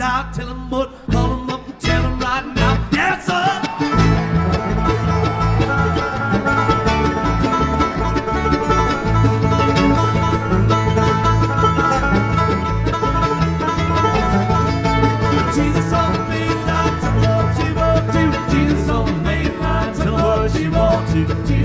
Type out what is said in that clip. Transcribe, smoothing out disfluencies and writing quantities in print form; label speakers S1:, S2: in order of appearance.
S1: now. Tell him what, call him up and tell him right now. Yes, sir. Jesus on the main line, tell her what she want to. Jesus on the main line, tell her what she want to.